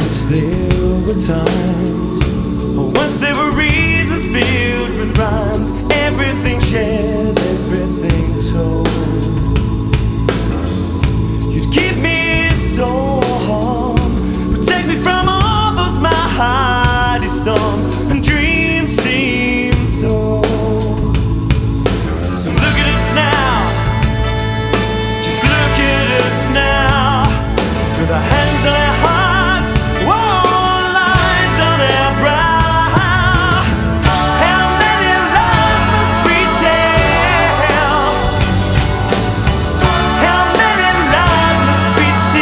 Once there were times, once there were reasons filled with rhymes.